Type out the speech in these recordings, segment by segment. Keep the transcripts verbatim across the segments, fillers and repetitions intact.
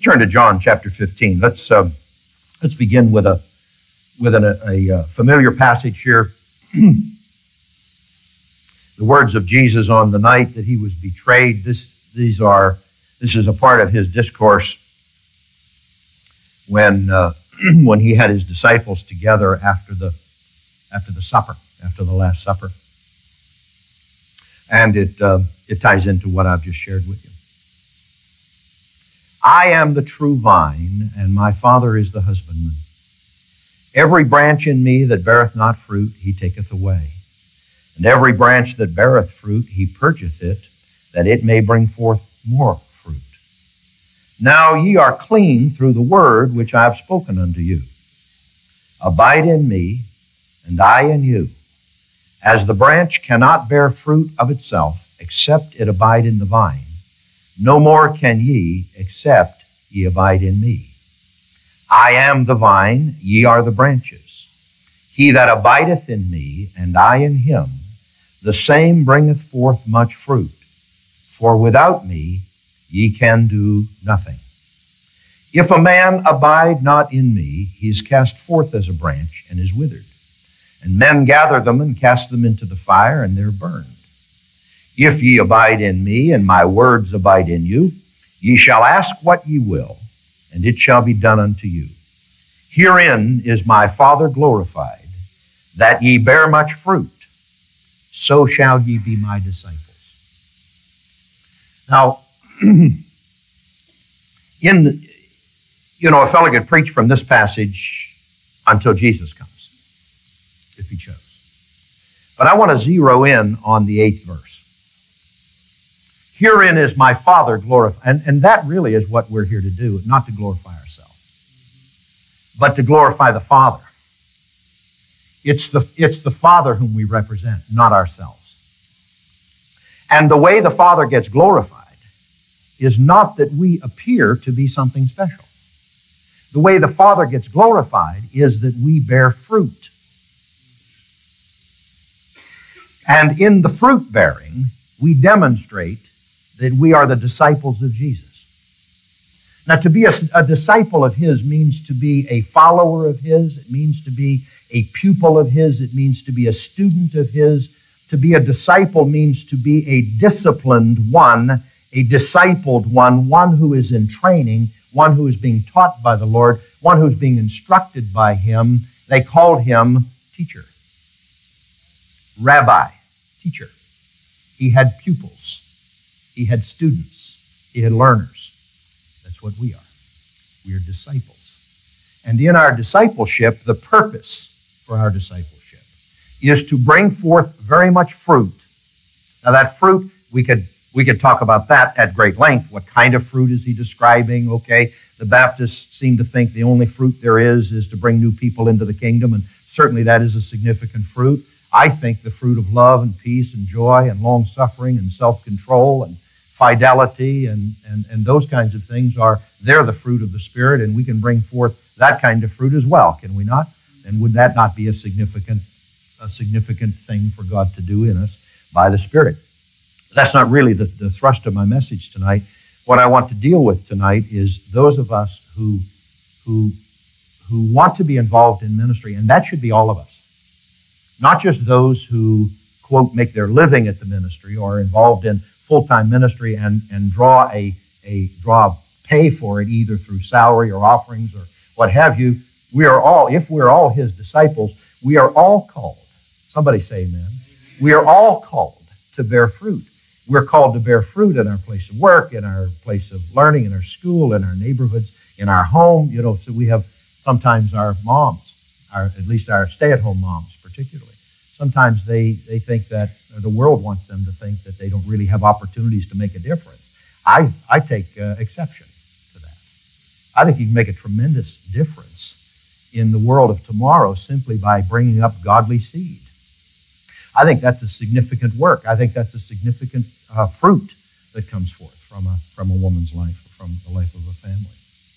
Turn to John chapter fifteen. Let's uh, let's begin with a with an, a, a familiar passage here. The words of Jesus on the night that he was betrayed. This these are this is a part of his discourse when uh, when he had his disciples together after the after the supper, after the Last Supper, and it uh, it ties into what I've just shared with you. I am the true vine, and my Father is the husbandman. Every branch in me that beareth not fruit, he taketh away. And every branch that beareth fruit, he purgeth it, that it may bring forth more fruit. Now ye are clean through the word which I have spoken unto you. Abide in me, and I in you. As the branch cannot bear fruit of itself, except it abide in the vine, no more can ye, except ye abide in me. I am the vine, ye are the branches. He that abideth in me, and I in him, the same bringeth forth much fruit. For without me ye can do nothing. If a man abide not in me, he is cast forth as a branch, and is withered. And men gather them, and cast them into the fire, and they're burned. If ye abide in me, and my words abide in you, ye shall ask what ye will, and it shall be done unto you. Herein is my Father glorified, that ye bear much fruit, so shall ye be my disciples. Now, in the, you know, a fellow could preach from this passage until Jesus comes, if he chose. But I want to zero in on the eighth verse. Herein is my Father glorified. And, and that really is what we're here to do, not to glorify ourselves, but to glorify the Father. It's the, it's the Father whom we represent, not ourselves. And the way the Father gets glorified is not that we appear to be something special. The way the Father gets glorified is that we bear fruit. And in the fruit bearing, we demonstrate that we are the disciples of Jesus. Now, to be a, a disciple of his means to be a follower of his. It means to be a pupil of his. It means to be a student of his. To be a disciple means to be a disciplined one, a discipled one, one who is in training, one who is being taught by the Lord, one who is being instructed by him. They called him teacher, rabbi, teacher. He had pupils. He had students. He had learners. That's what we are. We are disciples. And in our discipleship, the purpose for our discipleship is to bring forth very much fruit. Now that fruit, we could, we could talk about that at great length. What kind of fruit is he describing? Okay, the Baptists seem to think the only fruit there is is to bring new people into the kingdom, and certainly that is a significant fruit. I think the fruit of love and peace and joy and long-suffering and self-control and fidelity and, and, and those kinds of things are, they're the fruit of the Spirit, and we can bring forth that kind of fruit as well, can we not? And would that not be a significant, a significant thing for God to do in us by the Spirit? That's not really the, the thrust of my message tonight. What I want to deal with tonight is those of us who, who, who want to be involved in ministry, and that should be all of us. Not just those who, quote, make their living at the ministry or are involved in full-time ministry and, and draw a, a draw pay for it either through salary or offerings or what have you. We are all, if we're all his disciples, we are all called. Somebody say amen. We are all called to bear fruit. We're called to bear fruit in our place of work, in our place of learning, in our school, in our neighborhoods, in our home. You know, so we have sometimes our moms, our, at least our stay-at-home moms particularly. Sometimes they, they think that, or the world wants them to think that they don't really have opportunities to make a difference. I, I take uh, exception to that. I think you can make a tremendous difference in the world of tomorrow simply by bringing up godly seed. I think that's a significant work. I think that's a significant uh, fruit that comes forth from a, from a woman's life, or from the life of a family.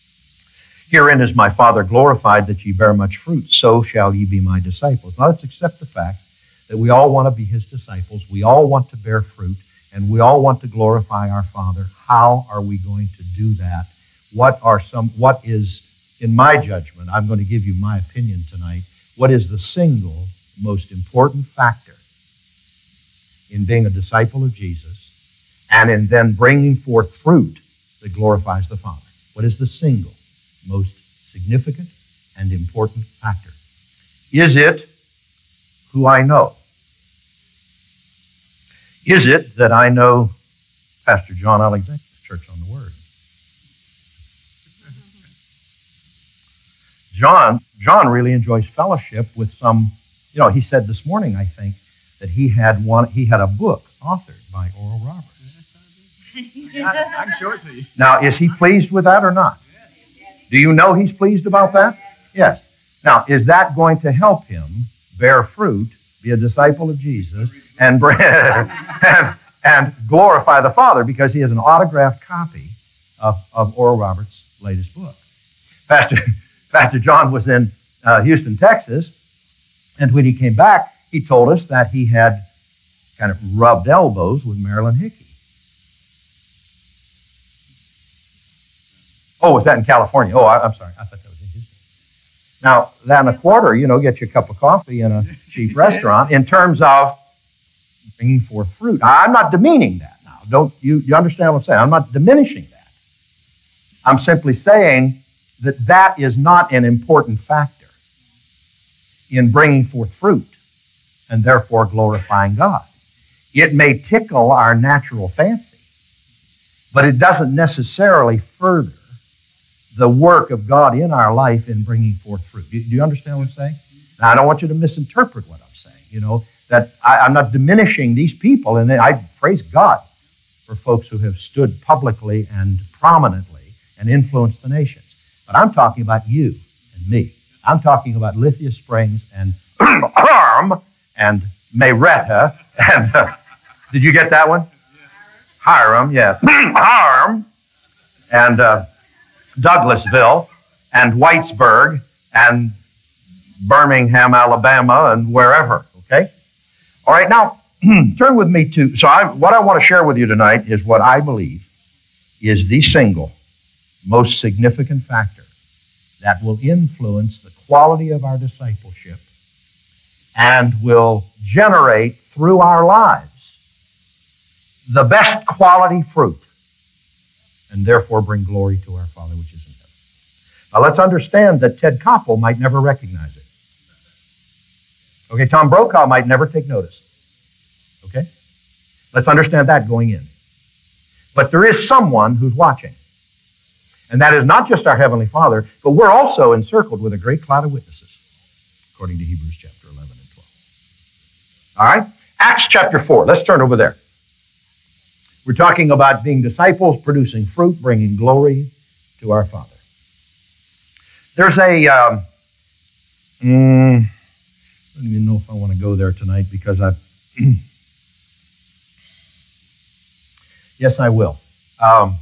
Herein is my Father glorified, that ye bear much fruit, so shall ye be my disciples. Now let's accept the fact that we all want to be his disciples. We all want to bear fruit, and we all want to glorify our Father. How are we going to do that? what are some, what is, in my judgment, I'm going to give you my opinion tonight, what is the single most important factor in being a disciple of Jesus and in then bringing forth fruit that glorifies the Father. What is the single most significant and important factor? Is it who I know? Is it that I know Pastor John Alexander, Church on the Word? John, John really enjoys fellowship with some, you know, he said this morning, I think, that he had one, he had a book authored by Oral Roberts. I can show it to you. Now, is he pleased with that or not? Do you know he's pleased about that? Yes. Now, is that going to help him bear fruit, be a disciple of Jesus, and, and, and glorify the Father because he has an autographed copy of, of Oral Roberts' latest book? Pastor, Pastor John was in uh, Houston, Texas, and when he came back, he told us that he had kind of rubbed elbows with Marilyn Hickey. Oh, was that in California? Oh, I, I'm sorry. I thought that was in Houston. Now, that and a quarter, you know, get you a cup of coffee in a cheap restaurant in terms of bringing forth fruit. I'm not demeaning that now. Don't you, you understand what I'm saying? I'm not diminishing that. I'm simply saying that that is not an important factor in bringing forth fruit and therefore glorifying God. It may tickle our natural fancy, but it doesn't necessarily further the work of God in our life in bringing forth fruit. Do you understand what I'm saying? Now, I don't want you to misinterpret what I'm saying, you know, that I, I'm not diminishing these people, and I praise God for folks who have stood publicly and prominently and influenced the nations. But I'm talking about you and me. I'm talking about Lithia Springs and Harm and Marietta and, uh, did you get that one? Hiram, yes. Harm and uh, Douglasville and Whitesburg and Birmingham, Alabama, and wherever, okay? All right, now, turn with me to, so I, what I want to share with you tonight is what I believe is the single most significant factor that will influence the quality of our discipleship and will generate through our lives the best quality fruit and therefore bring glory to our Father which is in heaven. Now let's understand that Ted Koppel might never recognize it. Okay, Tom Brokaw might never take notice. Okay? Let's understand that going in. But there is someone who's watching. And that is not just our Heavenly Father, but we're also encircled with a great cloud of witnesses, according to Hebrews chapter eleven and twelve. All right? Acts chapter four. Let's turn over there. We're talking about being disciples, producing fruit, bringing glory to our Father. There's a, um, mm, I don't even know if I want to go there tonight because I, yes, I will. Um,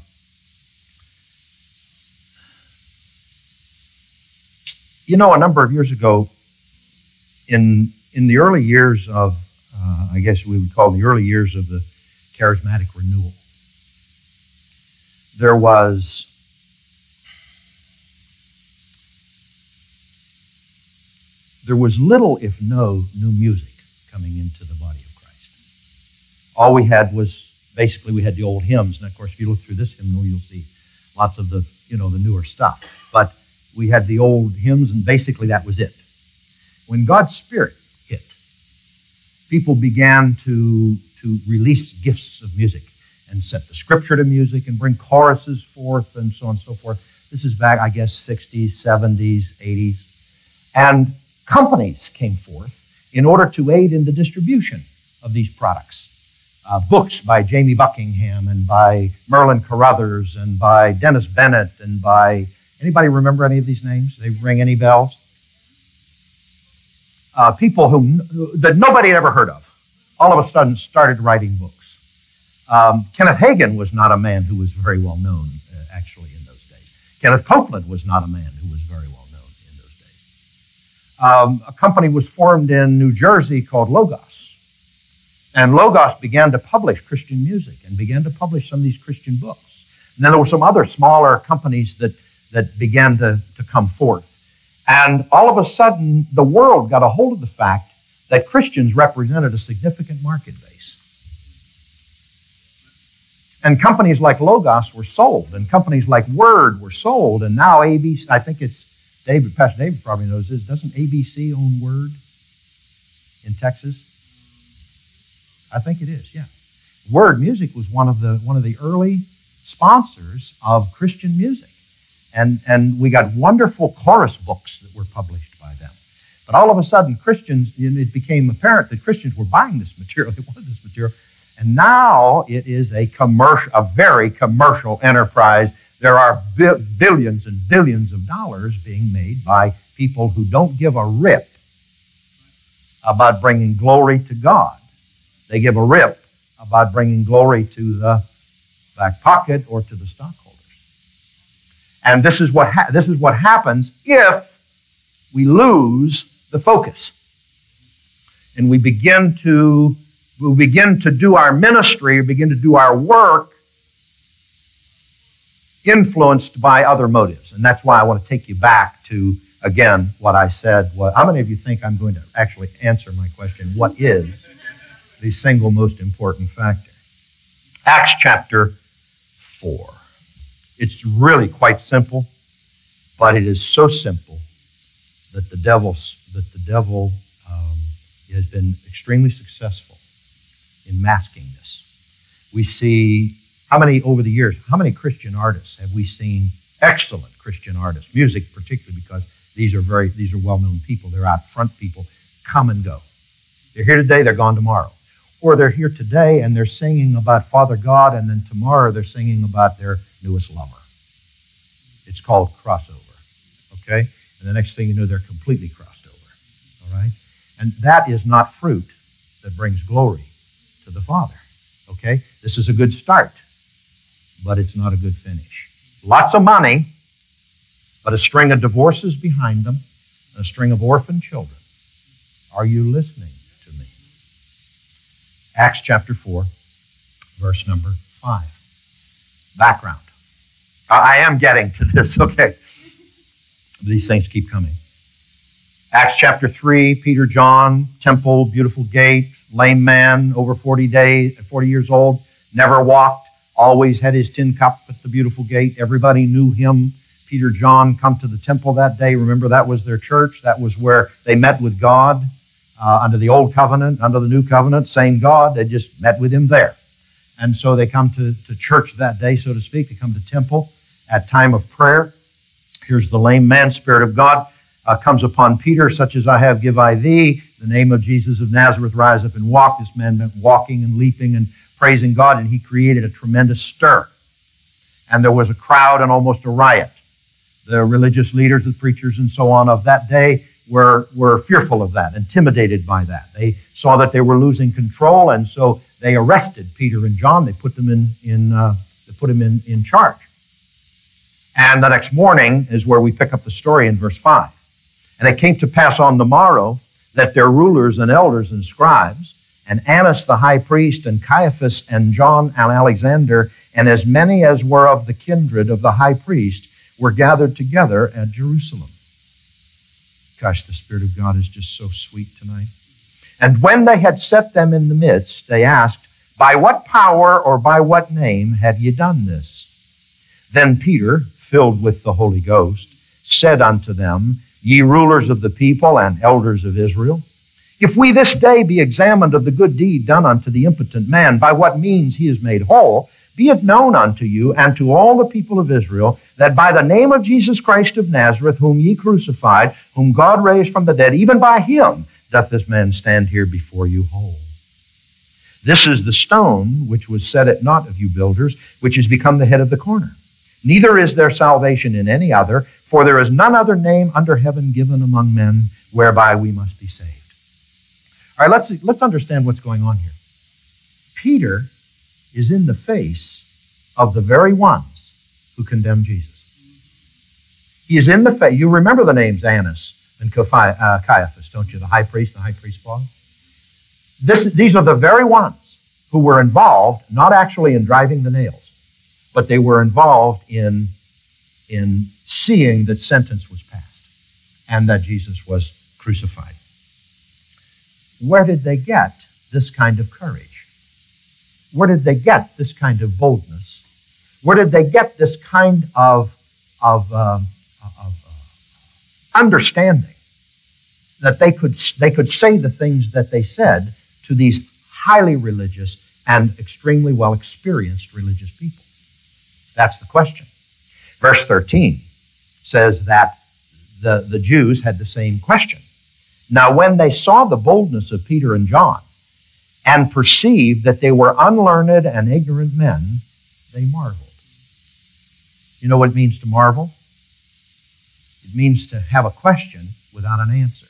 you know, a number of years ago, in in the early years of, uh, I guess we would call the early years of the charismatic renewal, there was there was little, if no, new music coming into the body of Christ. All we had was, basically, we had the old hymns, and of course, if you look through this hymnal, you'll see lots of the, you know, the newer stuff. But we had the old hymns, and basically that was it. When God's Spirit hit, people began to to release gifts of music and set the Scripture to music and bring choruses forth and so on and so forth. This is back, I guess, sixties, seventies, eighties. And companies came forth in order to aid in the distribution of these products. Uh, books by Jamie Buckingham and by Merlin Carruthers and by Dennis Bennett and by, anybody remember any of these names? They ring any bells? Uh, people who that nobody had ever heard of. All of a sudden started writing books. Um, Kenneth Hagin was not a man who was very well known, uh, actually, in those days. Kenneth Copeland was not a man who was very well known in those days. Um, a company was formed in New Jersey called Logos. And Logos began to publish Christian music and began to publish some of these Christian books. And then there were some other smaller companies that, that began to, to come forth. And all of a sudden, the world got a hold of the fact that Christians represented a significant market base. And companies like Logos were sold, and companies like Word were sold, and now A B C, I think it's David, Pastor David probably knows this, doesn't A B C own Word in Texas? I think it is, yeah. Word Music was one of the one of the early sponsors of Christian music. And, and we got wonderful chorus books that were published by them. But all of a sudden, Christians, it became apparent that Christians were buying this material. They wanted this material. And now it is a commercial, a very commercial enterprise. There are bi- billions and billions of dollars being made by people who don't give a rip about bringing glory to God. They give a rip about bringing glory to the back pocket or to the stockholders. And this is what ha- this is what happens if we lose the focus, and we begin to we begin to do our ministry, or begin to do our work influenced by other motives. And that's why I want to take you back to, again, what I said. What, how many of you think I'm going to actually answer my question, what is the single most important factor? Acts chapter four. It's really quite simple, but it is so simple that the devil's, that the devil um, has been extremely successful in masking this. We see, how many over the years, how many Christian artists have we seen, excellent Christian artists, music particularly, because these are very, these are well-known people, they're out front people, come and go. They're here today, they're gone tomorrow. Or they're here today and they're singing about Father God, and then tomorrow they're singing about their newest lover. It's called crossover, okay? And the next thing you know, they're completely crossed over, all right? And that is not fruit that brings glory to the Father, okay? This is a good start, but it's not a good finish. Lots of money, but a string of divorces behind them, and a string of orphan children. Are you listening to me? Acts chapter four, verse number five. Background. I am getting to this, okay. These things keep coming. Acts chapter three, Peter, John, temple, beautiful gate, lame man, over forty days, forty years old, never walked, always had his tin cup at the beautiful gate. Everybody knew him. Peter, John come to the temple that day. Remember, that was their church. That was where they met with God uh, under the old covenant, under the new covenant, same God. They just met with him there. And so they come to, to church that day, so to speak. They come to temple at time of prayer. Here's the lame man. Spirit of God uh, comes upon Peter. Such as I have give I thee. In the name of Jesus of Nazareth, rise up and walk. This man went walking and leaping and praising God, and he created a tremendous stir. And there was a crowd and almost a riot. The religious leaders, the preachers, and so on of that day were, were fearful of that, intimidated by that. They saw that they were losing control, and so they arrested Peter and John. They put them in, in uh, they put them in, in charge. And the next morning is where we pick up the story in verse five. And it came to pass on the morrow that their rulers and elders and scribes, and Annas the high priest, and Caiaphas, and John and Alexander, and as many as were of the kindred of the high priest, were gathered together at Jerusalem. Gosh, the Spirit of God is just so sweet tonight. And when they had set them in the midst, they asked, by what power or by what name have ye done this? Then Peter, filled with the Holy Ghost, said unto them, ye rulers of the people and elders of Israel, if we this day be examined of the good deed done unto the impotent man, by what means he is made whole, be it known unto you and to all the people of Israel, that by the name of Jesus Christ of Nazareth, whom ye crucified, whom God raised from the dead, even by him doth this man stand here before you whole. This is the stone which was set at naught of you builders, which is become the head of the corner. Neither is there salvation in any other, for there is none other name under heaven given among men whereby we must be saved. All right, let's, let's understand what's going on here. Peter is in the face of the very ones who condemn Jesus. He is in the face. You remember the names Annas and Caiaphas, don't you? The high priest, the high priest boss. This, these are the very ones who were involved, not actually in driving the nails, but they were involved in, in seeing that sentence was passed and that Jesus was crucified. Where did they get this kind of courage? Where did they get this kind of boldness? Where did they get this kind of, of, uh, of uh, understanding that they could, they could say the things that they said to these highly religious and extremely well-experienced religious people? That's the question. Verse thirteen says that the, the Jews had the same question. Now, when they saw the boldness of Peter and John and perceived that they were unlearned and ignorant men, they marveled. You know what it means to marvel? It means to have a question without an answer.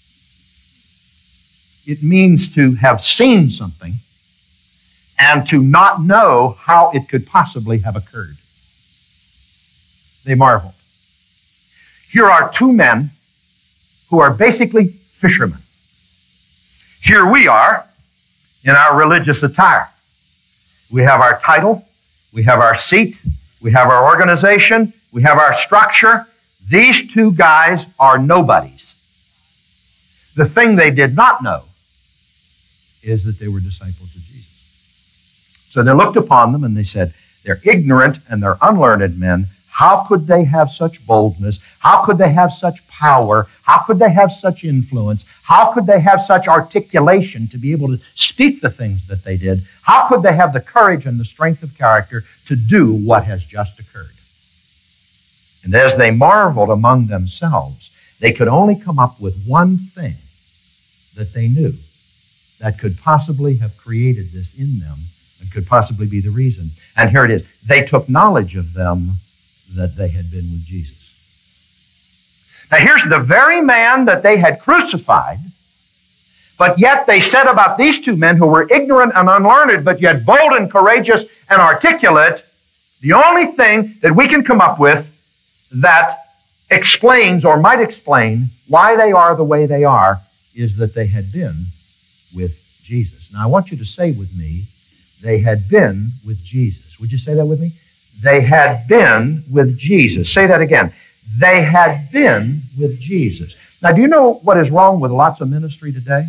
It means to have seen something and to not know how it could possibly have occurred. They marveled. Here are two men who are basically fishermen. Here we are in our religious attire. We have our title, we have our seat, we have our organization, we have our structure. These two guys are nobodies. The thing they did not know is that they were disciples of Jesus. So they looked upon them and they said, they're ignorant and they're unlearned men. How could they have such boldness? How could they have such power? How could they have such influence? How could they have such articulation to be able to speak the things that they did? How could they have the courage and the strength of character to do what has just occurred? And as they marveled among themselves, they could only come up with one thing that they knew that could possibly have created this in them and could possibly be the reason. And here it is. They took knowledge of them that they had been with Jesus. Now here's the very man that they had crucified, but yet they said about these two men who were ignorant and unlearned, but yet bold and courageous and articulate, the only thing that we can come up with that explains or might explain why they are the way they are is that they had been with Jesus. Now I want you to say with me, they had been with Jesus. Would you say that with me? They had been with Jesus. Say that again. They had been with Jesus. Now, do you know what is wrong with lots of ministry today?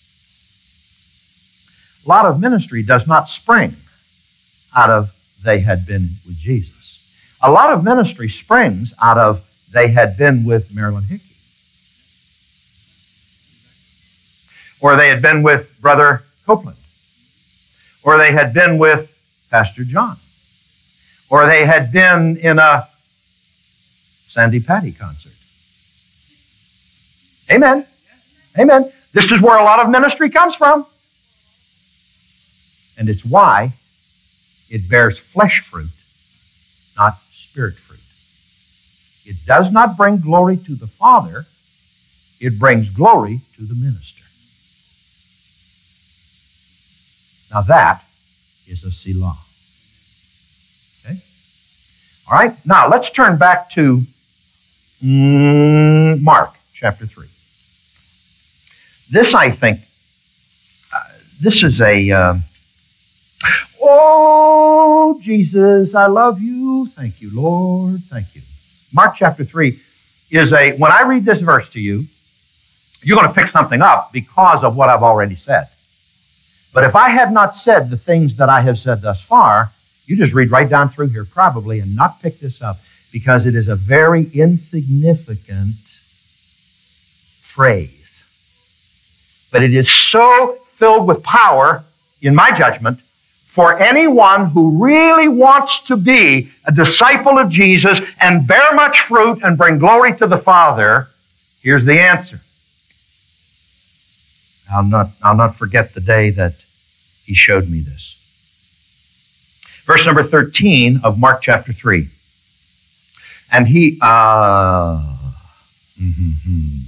A lot of ministry does not spring out of they had been with Jesus. A lot of ministry springs out of they had been with Marilyn Hickey. Or they had been with Brother Copeland. Or they had been with Pastor John. Or they had been in a Sandy Patty concert. Amen. Amen. This is where a lot of ministry comes from. And it's why it bears flesh fruit, not spirit fruit. It does not bring glory to the Father. It brings glory to the minister. Now that is a Selah. Okay? All right, now let's turn back to mm, Mark chapter three. This, I think, uh, this is a, uh, oh, Jesus, I love you. Thank you, Lord. Thank you. Mark chapter three is a, when I read this verse to you, you're going to pick something up because of what I've already said. But if I had not said the things that I have said thus far, you just read right down through here probably and not pick this up because it is a very insignificant phrase. But it is so filled with power, in my judgment, for anyone who really wants to be a disciple of Jesus and bear much fruit and bring glory to the Father. Here's the answer. I'll not, I'll not forget the day that he showed me this. Verse number thirteen of Mark chapter three. And he, uh, mm-hmm.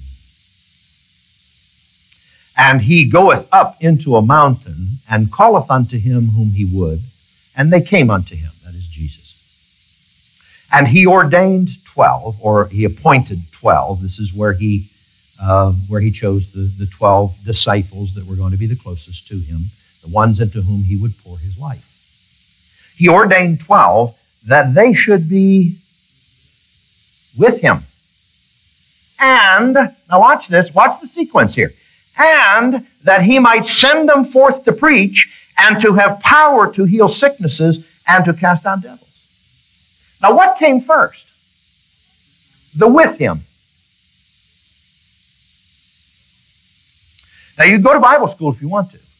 and he goeth up into a mountain and calleth unto him whom he would, and they came unto him, that is Jesus. And he ordained twelve, or he appointed twelve. This is where he Uh, where he chose the, the twelve disciples that were going to be the closest to him, the ones into whom he would pour his life. He ordained twelve, that they should be with him. And, now watch this, watch the sequence here. And that he might send them forth to preach and to have power to heal sicknesses and to cast out devils. Now what came first? The with him. Now you go to Bible school if you want to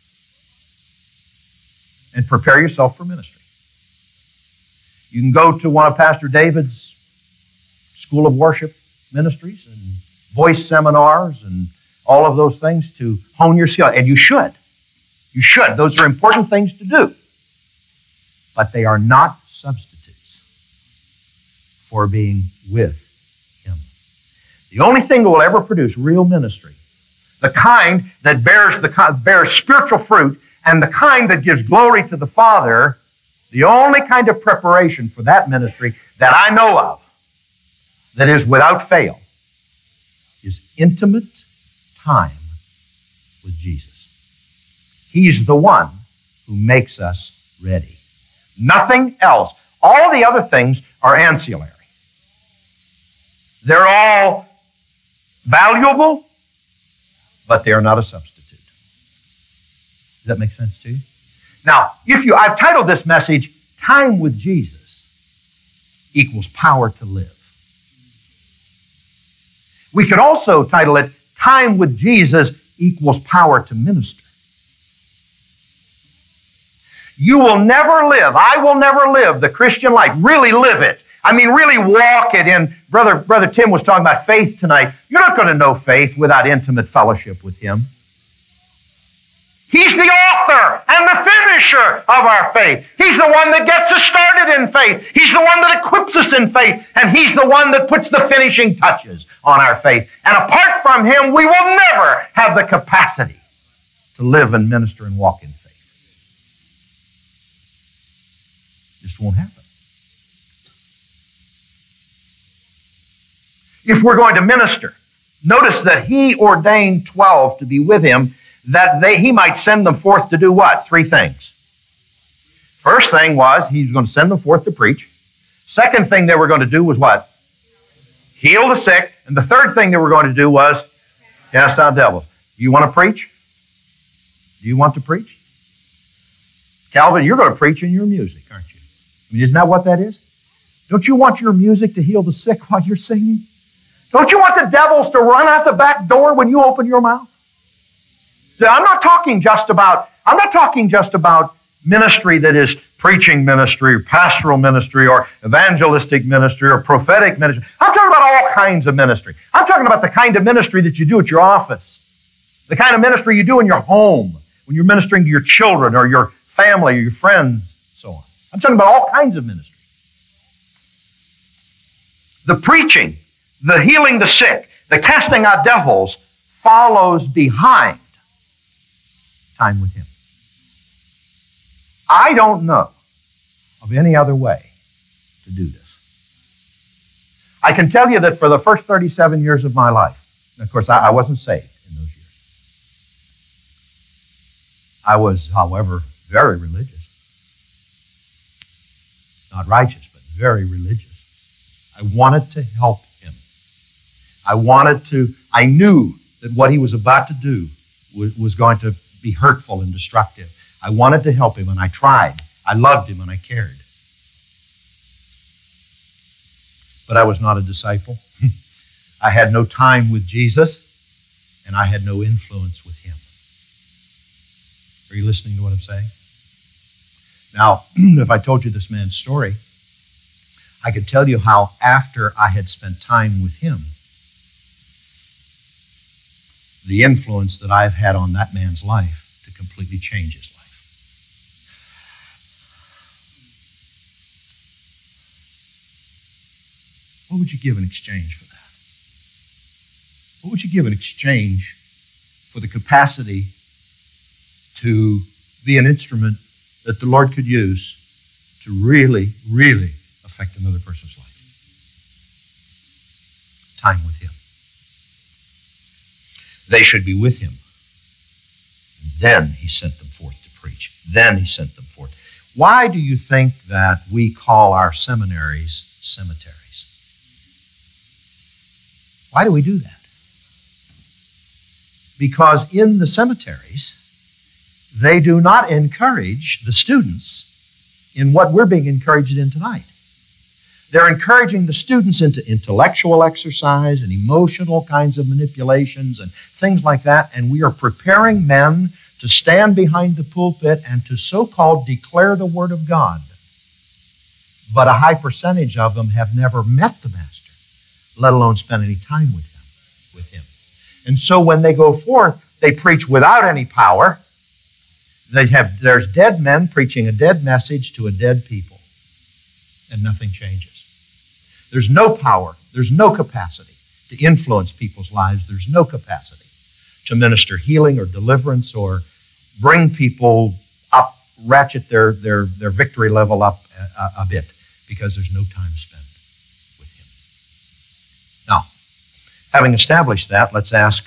and prepare yourself for ministry. You can go to one of Pastor David's School of Worship ministries and voice seminars and all of those things to hone your skill. And you should. You should. Those are important things to do. But they are not substitutes for being with him. The only thing that will ever produce real ministry, the kind that bears, the, bears spiritual fruit and the kind that gives glory to the Father, the only kind of preparation for that ministry that I know of that is without fail is intimate time with Jesus. He's the one who makes us ready. Nothing else. All the other things are ancillary. They're all valuable, but they are not a substitute. Does that make sense to you? Now, if you, I've titled this message, Time with Jesus equals Power to Live. We could also title it, Time with Jesus equals Power to Minister. You will never live, I will never live the Christian life, really live it. I mean, really walk it in. Brother, Brother Tim was talking about faith tonight. You're not going to know faith without intimate fellowship with him. He's the author and the finisher of our faith. He's the one that gets us started in faith. He's the one that equips us in faith. And He's the one that puts the finishing touches on our faith. And apart from Him, we will never have the capacity to live and minister and walk in faith. This won't happen. If we're going to minister, notice that He ordained twelve to be with Him, that they, He might send them forth to do what? Three things. First thing was He was going to send them forth to preach. Second thing they were going to do was what? Heal the sick. And the third thing they were going to do was cast out devils. Do you want to preach? Do you want to preach? Calvin, you're going to preach in your music, aren't you? I mean, isn't that what that is? Don't you want your music to heal the sick while you're singing? Don't you want the devils to run out the back door when you open your mouth? See, I'm not talking just about, I'm not talking just about ministry that is preaching ministry or pastoral ministry or evangelistic ministry or prophetic ministry. I'm talking about all kinds of ministry. I'm talking about the kind of ministry that you do at your office, the kind of ministry you do in your home when you're ministering to your children or your family or your friends, so on. I'm talking about all kinds of ministry. The preaching, the healing the sick, the casting out devils follows behind time with Him. I don't know of any other way to do this. I can tell you that for the first thirty-seven years of my life, and of course I, I wasn't saved in those years. I was, however, very religious. Not righteous, but very religious. I wanted to help him. I wanted to, I knew that what he was about to do was, was going to be hurtful and destructive. I wanted to help him, and I tried. I loved him, and I cared. But I was not a disciple. I had no time with Jesus, and I had no influence with him. Are you listening to what I'm saying? Now, if I told you this man's story, I could tell you how after I had spent time with him, the influence that I've had on that man's life to completely change his life. What would you give in exchange for that? What would you give in exchange for the capacity to be an instrument that the Lord could use to really, really affect another person's life? Time with him. They should be with him. Then he sent them forth to preach. Then he sent them forth. Why do you think that we call our seminaries cemeteries? Why do we do that? Because in the cemeteries, they do not encourage the students in what we're being encouraged in tonight. They're encouraging the students into intellectual exercise and emotional kinds of manipulations and things like that, and we are preparing men to stand behind the pulpit and to so-called declare the Word of God. But a high percentage of them have never met the Master, let alone spent any time with him. With him. And so when they go forth, they preach without any power. They have, there's dead men preaching a dead message to a dead people, and nothing changes. There's no power, there's no capacity to influence people's lives, there's no capacity to minister healing or deliverance or bring people up, ratchet their, their, their victory level up a, a bit, because there's no time spent with him. Now, having established that, let's ask,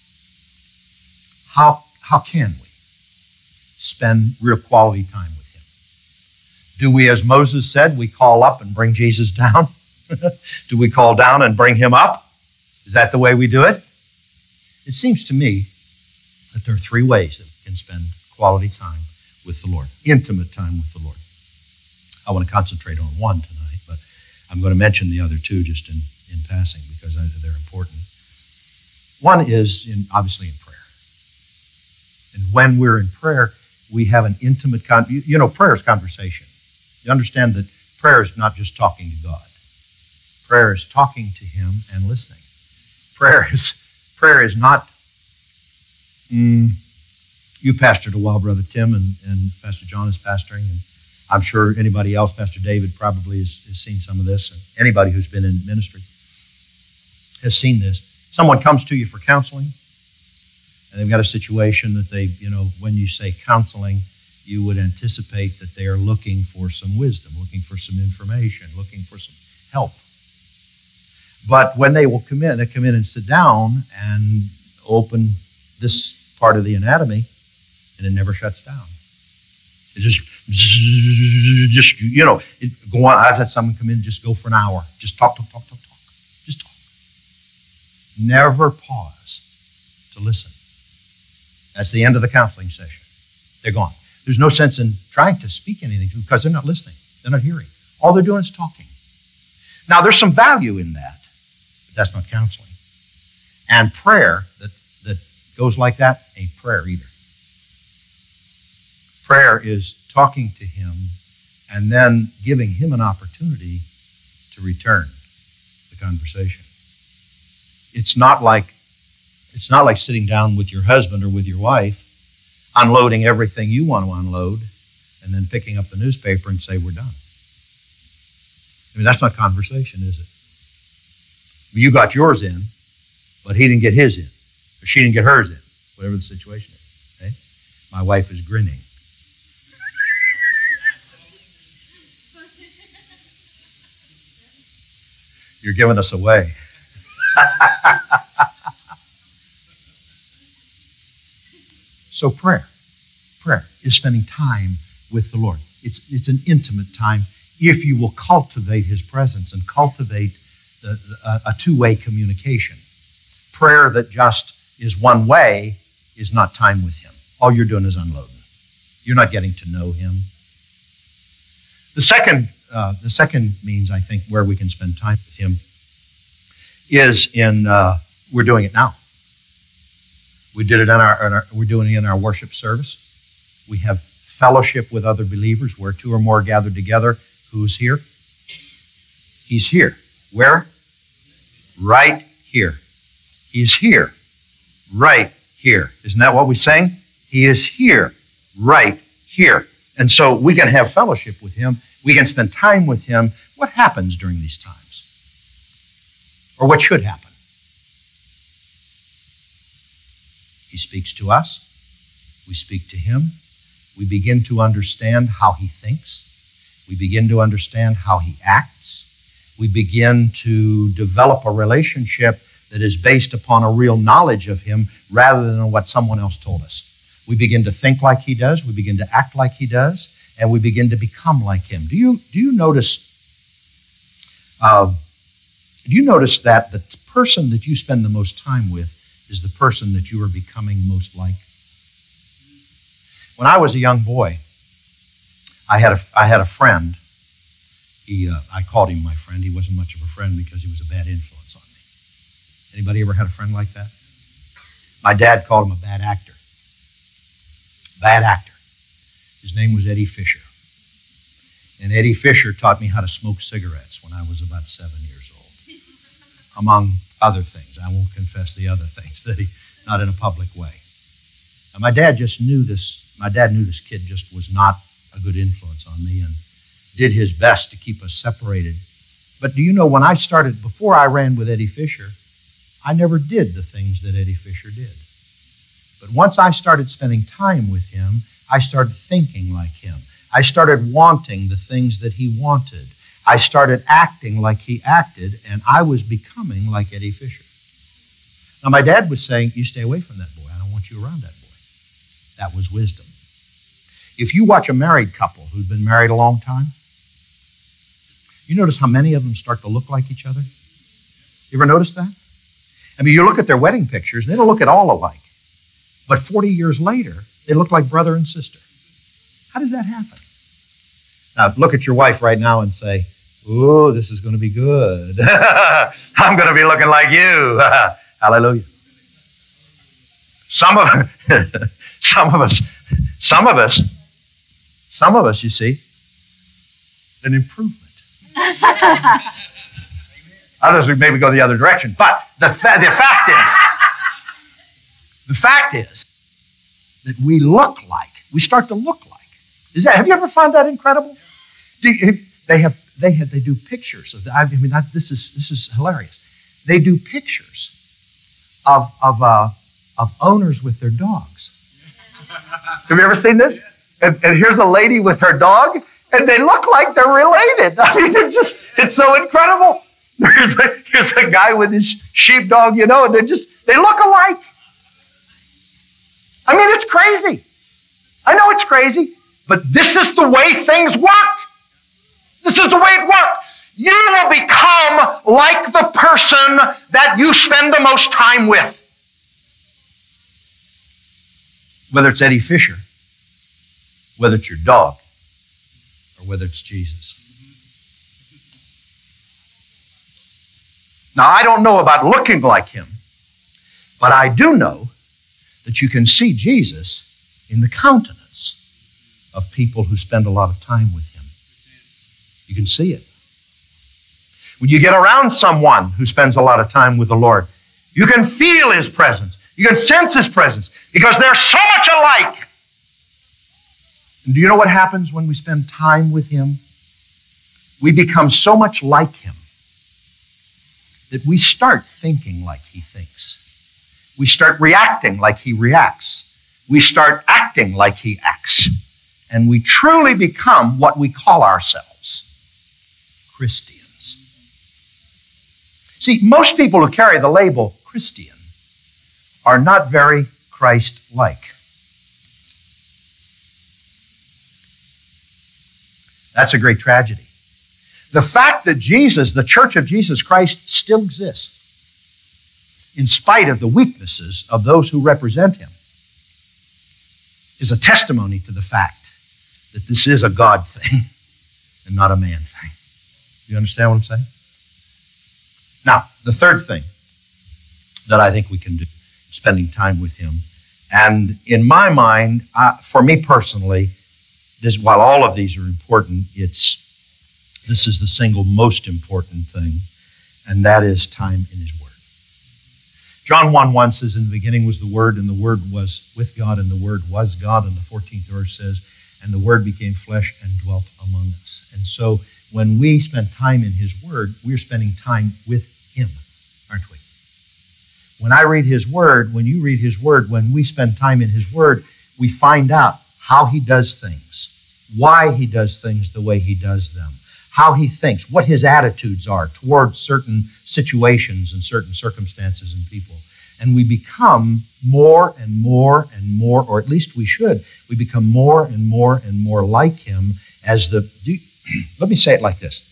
how, how can we spend real quality time with him? Do we, as Moses said, we call up and bring Jesus down? Do we call down and bring him up? Is that the way we do it? It seems to me that there are three ways that we can spend quality time with the Lord, intimate time with the Lord. I want to concentrate on one tonight, but I'm going to mention the other two just in, in passing because they're important. One is in, obviously in prayer. And when we're in prayer, we have an intimate, con- you, you know, prayer is conversation. You understand that prayer is not just talking to God. Prayer is talking to him and listening. Prayer is, prayer is not, mm, you pastored a while, Brother Tim, and, and Pastor John is pastoring, and I'm sure anybody else, Pastor David probably has, has seen some of this, and anybody who's been in ministry has seen this. Someone comes to you for counseling, and they've got a situation that they, you know, when you say counseling, you would anticipate that they are looking for some wisdom, looking for some information, looking for some help. But when they will come in, they come in and sit down and open this part of the anatomy, and it never shuts down. It just, just you know, it, go on. I've had someone come in and just go for an hour. Just talk, talk, talk, talk, talk. Just talk. Never pause to listen. That's the end of the counseling session. They're gone. There's no sense in trying to speak anything because they're not listening. They're not hearing. All they're doing is talking. Now, there's some value in that. That's not counseling. And prayer that, that goes like that ain't prayer either. Prayer is talking to him and then giving him an opportunity to return the conversation. It's not like it's not like sitting down with your husband or with your wife, unloading everything you want to unload, and then picking up the newspaper and say, we're done. I mean, that's not conversation, is it? You got yours in, but he didn't get his in, or she didn't get hers in, whatever the situation is. Okay? My wife is grinning. You're giving us away. So prayer, prayer is spending time with the Lord. It's, it's an intimate time if you will cultivate his presence and cultivate the, the, a two-way communication. Prayer that just is one way is not time with him. All you're doing is unloading. You're not getting to know him. The second, uh, the second means, I think, where we can spend time with him is in, uh, we're doing it now. We did it in our, in our, we're doing it in our worship service. We have fellowship with other believers where two or more gathered together. Who's here? He's here. Where? Right here. He's here. Right here. Isn't that what we sang? He is here. Right here. And so we can have fellowship with him. We can spend time with him. What happens during these times? Or what should happen? He speaks to us. We speak to him. We begin to understand how he thinks. We begin to understand how he acts. We begin to develop a relationship that is based upon a real knowledge of him rather than what someone else told us. We begin to think like he does. We begin to act like he does. and we begin to become like him. Do you, do you notice, uh, do you notice that the person that you spend the most time with is the person that you are becoming most like? When I was a young boy, I had a, I had a friend. He, uh, I called him my friend. He wasn't much of a friend because he was a bad influence on me. Anybody ever had a friend like that? My dad called him a bad actor. Bad actor. His name was Eddie Fisher. And Eddie Fisher taught me how to smoke cigarettes when I was about seven years old, among other things. I won't confess the other things, that he, not in a public way. And my dad just knew this, my dad knew this kid just was not a good influence on me and did his best to keep us separated. But do you know, when I started, before I ran with Eddie Fisher, I never did the things that Eddie Fisher did. But once I started spending time with him, I started thinking like him. I started wanting the things that he wanted. I started acting like he acted, and I was becoming like Eddie Fisher. Now, my dad was saying, you stay away from that boy. I don't want you around that boy. That was wisdom. If you watch a married couple who'd been married a long time, you notice how many of them start to look like each other? You ever notice that? I mean, you look at their wedding pictures, they don't look at all alike. But forty years later, they look like brother and sister. How does that happen? Now, look at your wife right now and say, oh, this is going to be good. I'm going to be looking like you. Hallelujah. Some of, some of us, some of us, some of us, you see, an improvement. Others would maybe go the other direction. But the, fa- the fact is, the fact is that we look like, we start to look like. Is that, have you ever found that incredible? Do you, they have, they have, they do pictures of. The, I mean, not, this is this is hilarious. They do pictures of of uh, of owners with their dogs. Have you ever seen this? And, and here's a lady with her dog, and they look like they're related. I mean, it's just, it's so incredible. Here's a, here's a guy with his sheepdog, you know, and they just, they look alike. I mean, it's crazy. I know it's crazy, but this is the way things work. This is the way it works. You will become like the person that you spend the most time with. Whether it's Eddie Fisher, whether it's your dog, or whether it's Jesus. Now, I don't know about looking like him, but I do know that you can see Jesus in the countenance of people who spend a lot of time with him. You can see it. When you get around someone who spends a lot of time with the Lord, you can feel his presence. You can sense his presence because they're so much alike. And do you know what happens when we spend time with him? We become so much like him that we start thinking like he thinks. We start reacting like he reacts. We start acting like he acts. And we truly become what we call ourselves, Christians. See, most people who carry the label Christian are not very Christ-like. That's a great tragedy. The fact that Jesus, the Church of Jesus Christ, still exists, in spite of the weaknesses of those who represent him, is a testimony to the fact that this is a God thing and not a man thing. You understand what I'm saying? Now, the third thing that I think we can do, spending time with him, and in my mind, uh, for me personally, this, while all of these are important, it's this is the single most important thing, and that is time in his Word. John one one says, in the beginning was the Word, and the Word was with God, and the Word was God. And the fourteenth verse says, and the Word became flesh and dwelt among us. And so when we spend time in his Word, we're spending time with him, aren't we? When I read his Word, when you read his Word, when we spend time in his Word, we find out how he does things, why he does things the way he does them, how he thinks, what his attitudes are towards certain situations and certain circumstances and people. And we become more and more and more, or at least we should, we become more and more and more like him as the, do, let me say it like this.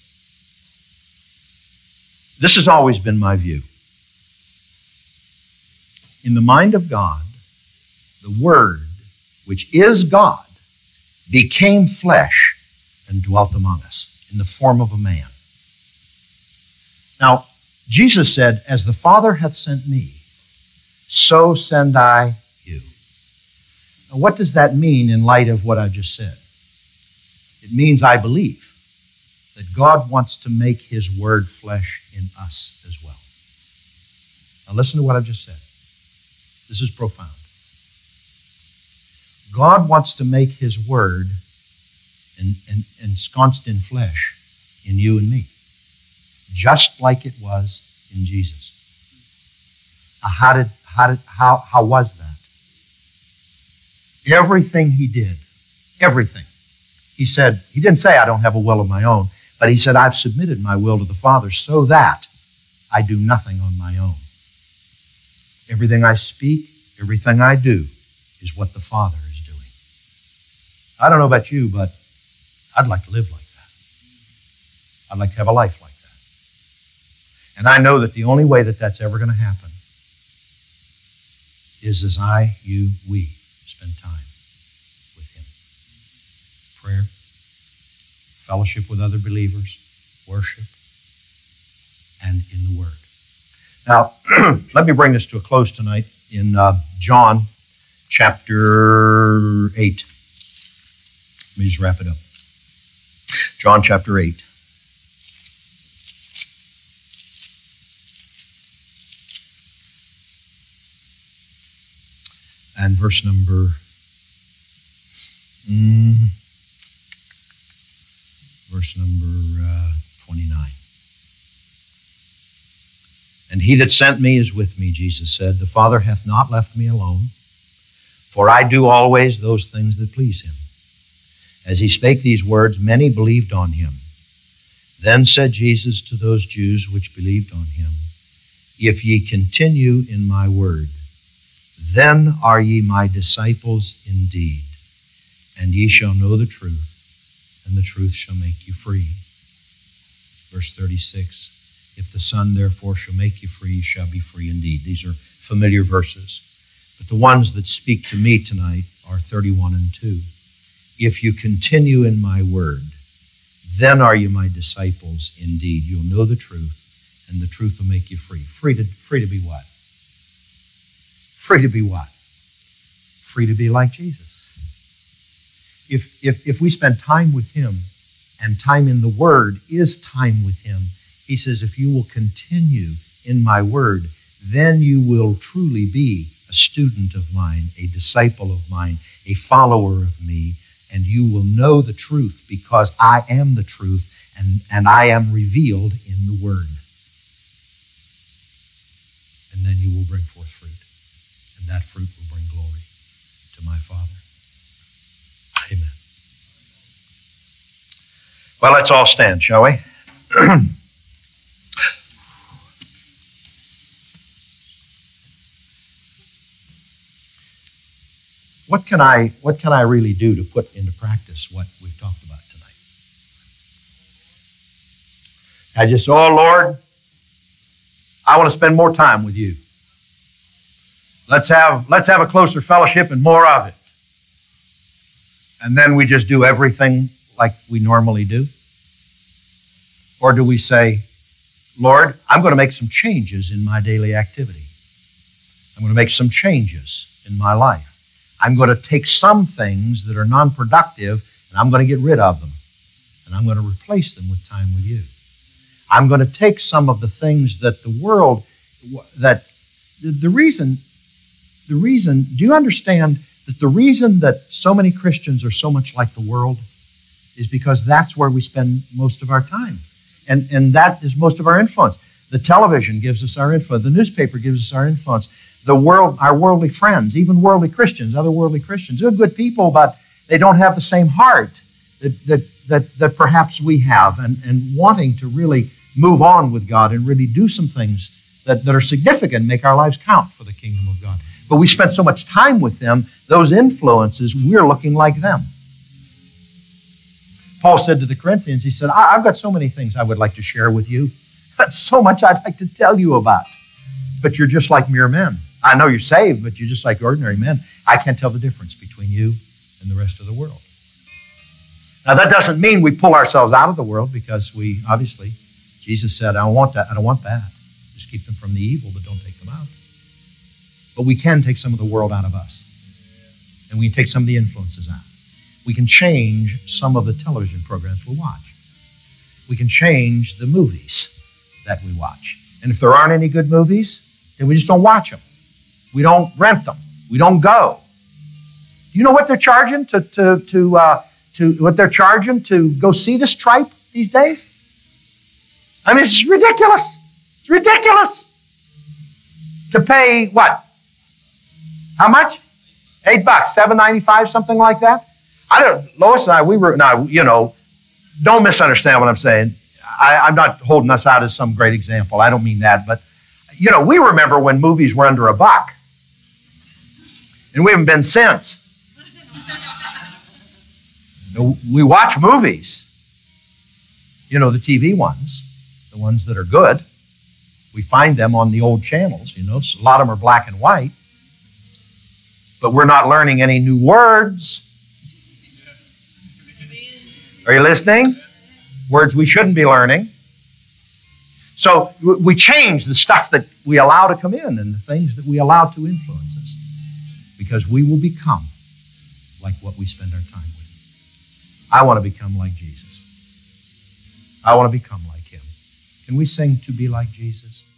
This has always been my view. In the mind of God, the Word, which is God, became flesh and dwelt among us in the form of a man. Now, Jesus said, as the Father hath sent me, so send I you. Now, what does that mean in light of what I just said? It means I believe that God wants to make his word flesh in us as well. Now listen to what I've just said. This is profound. God wants to make his word en- en- ensconced in flesh in you and me, just like it was in Jesus. Now, how did how did how how was that? Everything he did, everything. He said, he didn't say I don't have a will of my own, but he said I've submitted my will to the Father so that I do nothing on my own. Everything I speak, everything I do is what the Father is doing. I don't know about you, but I'd like to live like that. I'd like to have a life like that. And I know that the only way that that's ever going to happen is as I, you, we spend time with him. Prayer, fellowship with other believers, worship, and in the Word. Now, let me bring this to a close tonight in uh, John chapter eight. Let me just wrap it up. John chapter eight. And verse number mm, verse number uh, twenty-nine. And he that sent me is with me, Jesus said. The Father hath not left me alone, for I do always those things that please him. As he spake these words, many believed on him. Then said Jesus to those Jews which believed on him, if ye continue in my word, then are ye my disciples indeed, and ye shall know the truth, and the truth shall make you free. Verse thirty-six, if the Son therefore shall make you free, you shall be free indeed. These are familiar verses. But the ones that speak to me tonight are thirty-one and two. If you continue in my word, then are you my disciples indeed. You'll know the truth, and the truth will make you free. Free to, free to be what? Free to be what? Free to be like Jesus. If, if, if we spend time with him, and time in the Word is time with him, he says, if you will continue in my word, then you will truly be a student of mine, a disciple of mine, a follower of me, and you will know the truth because I am the truth, and, and I am revealed in the Word. And then you will bring forth fruit, and that fruit will bring glory to my Father. Amen. Well, let's all stand, shall we? What can I, what can I really do to put into practice what we've talked about tonight? I just, oh, Lord, I want to spend more time with you. Let's have, let's have a closer fellowship and more of it. And then we just do everything like we normally do? Or do we say, Lord, I'm going to make some changes in my daily activity. I'm going to make some changes in my life. I'm going to take some things that are non-productive and I'm going to get rid of them. And I'm going to replace them with time with you. I'm going to take some of the things that the world, that the, the reason, the reason, do you understand that the reason that so many Christians are so much like the world is because that's where we spend most of our time. And, and that is most of our influence. The television gives us our influence. The newspaper gives us our influence. The world, our worldly friends, even worldly Christians, other worldly Christians, they're good people, but they don't have the same heart that, that, that, that perhaps we have, and, and wanting to really move on with God and really do some things that, that are significant, make our lives count for the kingdom of God. But we spend so much time with them, those influences, we're looking like them. Paul said to the Corinthians, he said, I, I've got so many things I would like to share with you. That's so much I'd like to tell you about. But you're just like mere men. I know you're saved, but you're just like ordinary men. I can't tell the difference between you and the rest of the world. Now, that doesn't mean we pull ourselves out of the world, because we, obviously, Jesus said, I don't want that. I don't want that. Just keep them from the evil, but don't take them out. But we can take some of the world out of us. And we can take some of the influences out. We can change some of the television programs we watch. We can change the movies that we watch. And if there aren't any good movies, then we just don't watch them. We don't rent them. We don't go. Do you know what they're charging to, to, to, uh, to what they're charging to go see this tripe these days? I mean, it's ridiculous. It's ridiculous. To pay what? How much? Eight bucks, seven ninety-five, something like that. I don't. Lois and I, we were now. You know, don't misunderstand what I'm saying. I, I'm not holding us out as some great example. I don't mean that, but you know, we remember when movies were under a buck, and we haven't been since. We watch movies. You know, the T V ones, the ones that are good. We find them on the old channels. You know, so a lot of them are black and white. But we're not learning any new words. Are you listening? Words we shouldn't be learning. So we change the stuff that we allow to come in and the things that we allow to influence us, because we will become like what we spend our time with. I want to become like Jesus. I want to become like him. Can we sing "To Be Like Jesus"?